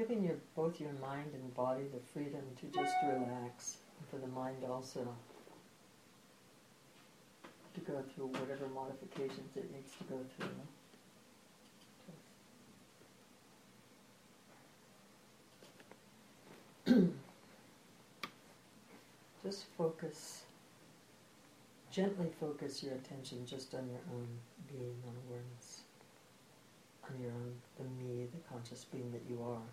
giving both your mind and body the freedom to just relax, and for the mind also to go through whatever modifications it needs to go through. Just gently focus your attention just on your own being, on awareness, on your own, the me, the conscious being that you are.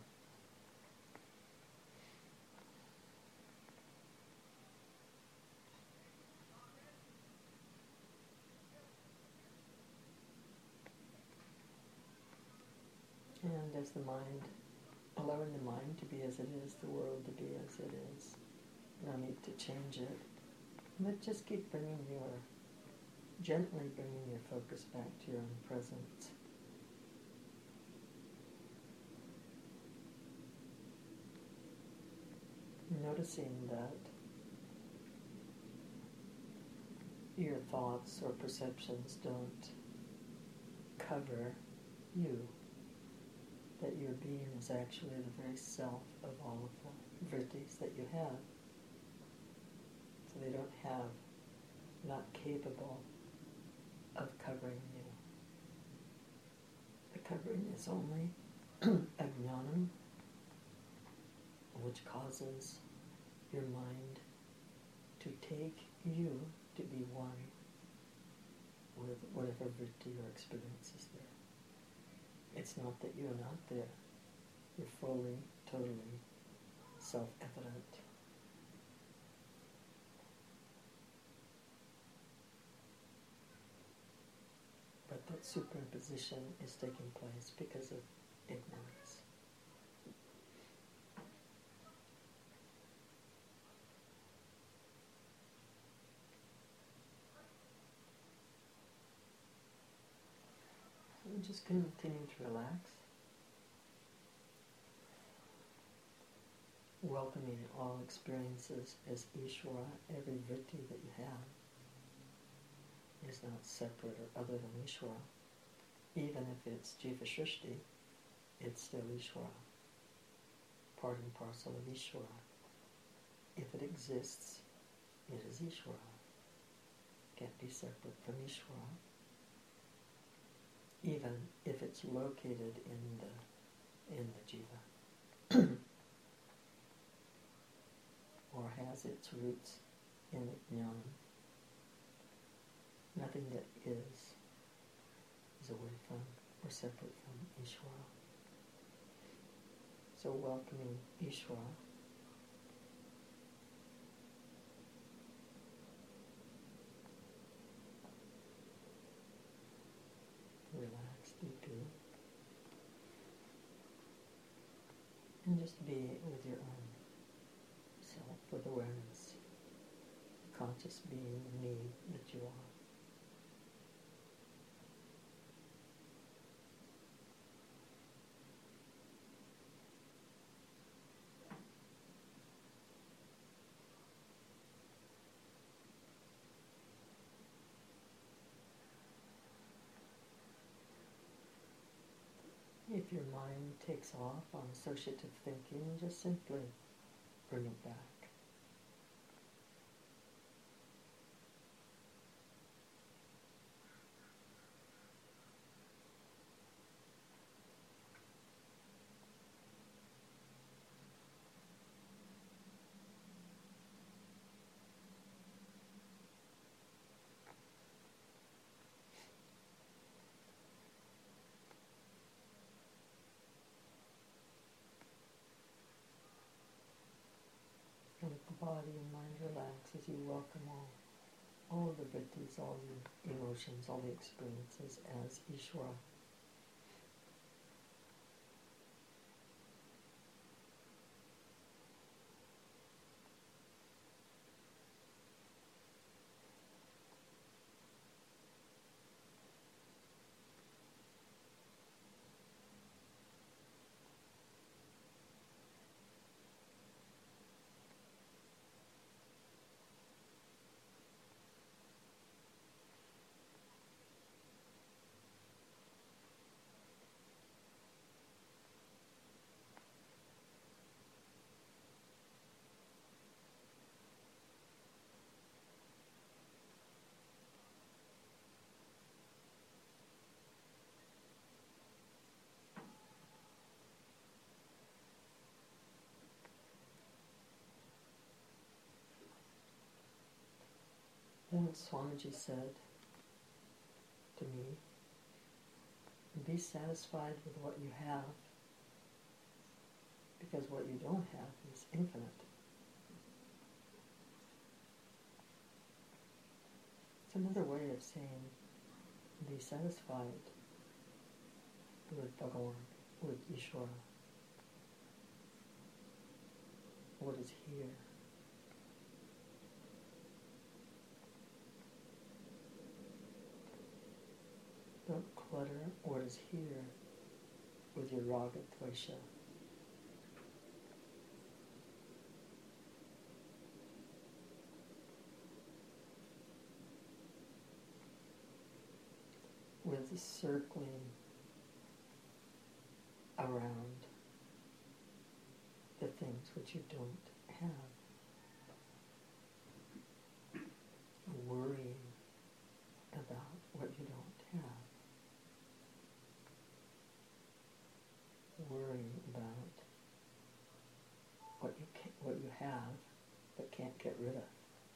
And as the mind, allowing the mind to be as it is, the world to be as it is, no need to change it, but just keep gently bringing your focus back to your own presence. Noticing that your thoughts or perceptions don't cover you, that your being is actually the very self of all of the vrittis that you have. So they not capable of covering you. The covering is only ajnanam, which causes your mind to take you to be one with whatever vritti or experience is there. It's not that you're not there. You're fully, totally self-evident. But that superimposition is taking place because of ignorance. So just continue to relax, welcoming all experiences as Ishvara. Every vritti that you have is not separate or other than Ishvara. Even if it's Jiva Shrishti, it's still Ishvara, part and parcel of Ishvara. If it exists, it is Ishvara. Can't be separate from Ishvara. Even if it's located in the Jiva, or has its roots in Jnana. Nothing that is away from or separate from Ishvara. So welcoming Ishvara, relax deeply, and just be with your own self, with awareness, the conscious being, the me that you are. If your mind takes off on associative thinking, just simply bring it back. And let the body and mind relax as you welcome all the vrittis, all the emotions, all the experiences as Ishvara. Once Swamiji said to me, be satisfied with what you have, because what you don't have is infinite. It's another way of saying, be satisfied with Bhagavan, with Ishvara, what is here. Don't clutter what is here with your raga dvesha. With the circling around the things which you don't have. Worrying about what you don't have. Worrying about what you have but can't get rid of.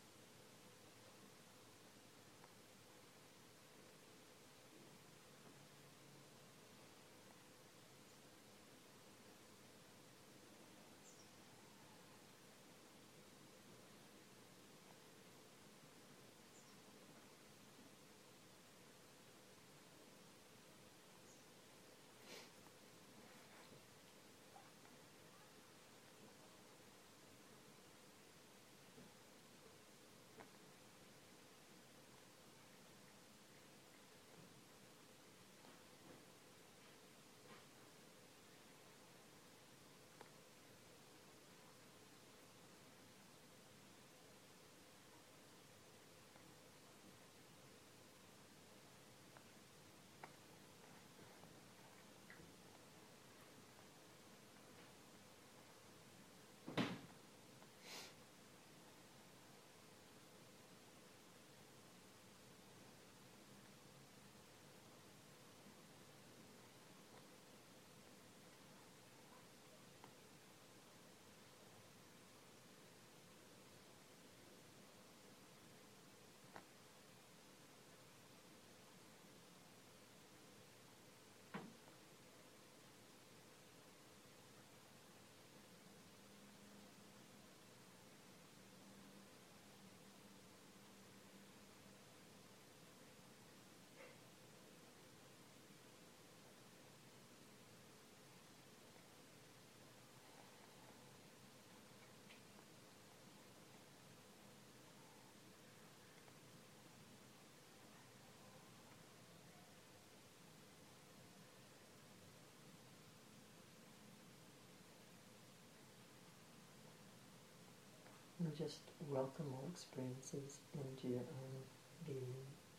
And just welcome all experiences into your own being.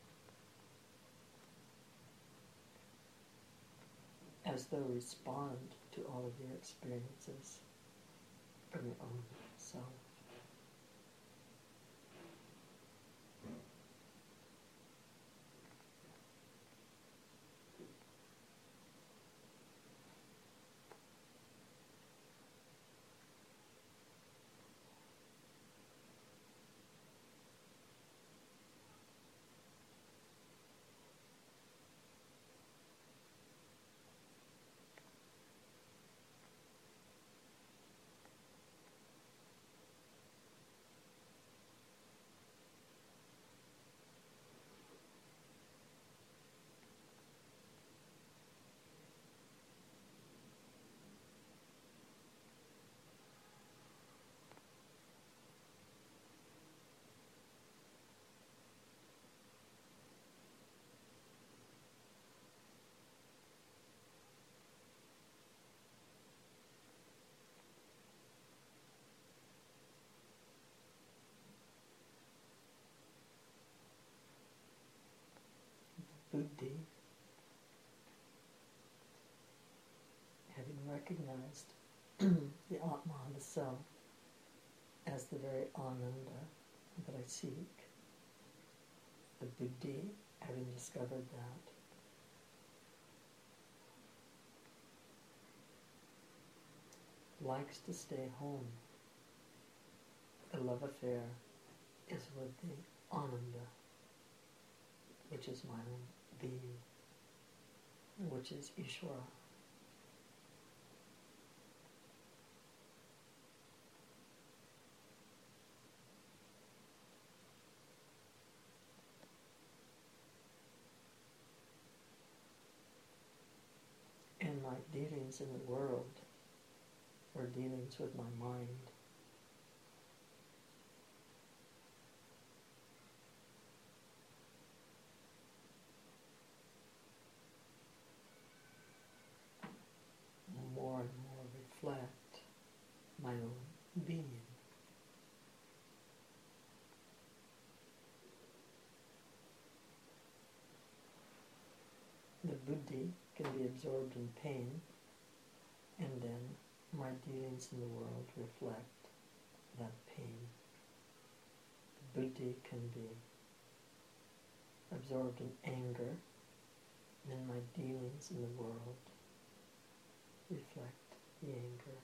As though respond to all of your experiences from your own self. Buddhi, having recognized the Atma, the self, as the very Ananda that I seek, the Buddhi, having discovered that, likes to stay home. The love affair is with the Ananda, which is my own being, which is Ishvara. And my dealings in the world are dealings with my mind. More and more reflect my own being. The buddhi can be absorbed in pain, and then my dealings in the world reflect that pain. The buddhi can be absorbed in anger, and my dealings in the world reflect the anger.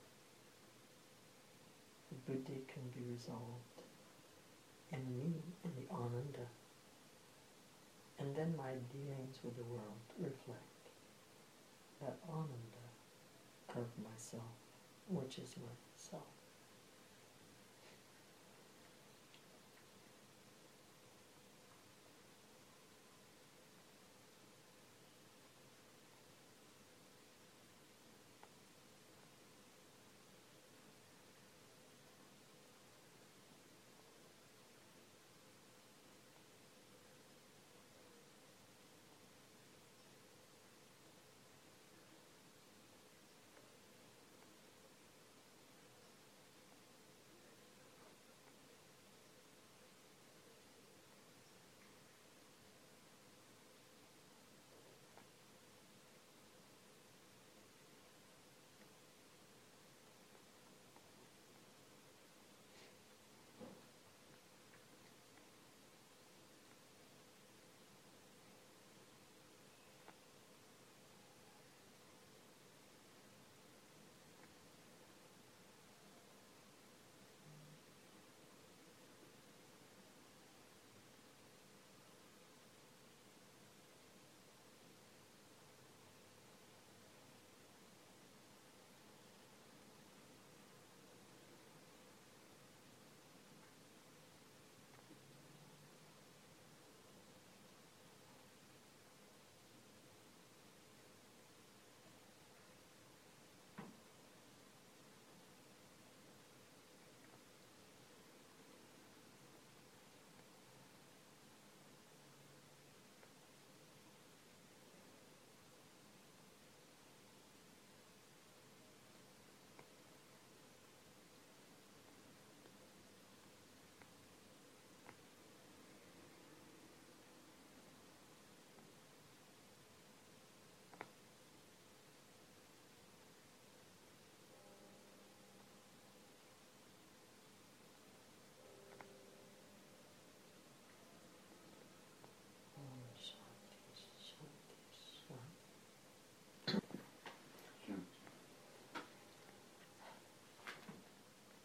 The buddhi can be resolved in me, in the ananda, and then my dealings with the world reflect that ananda of myself, which is myself.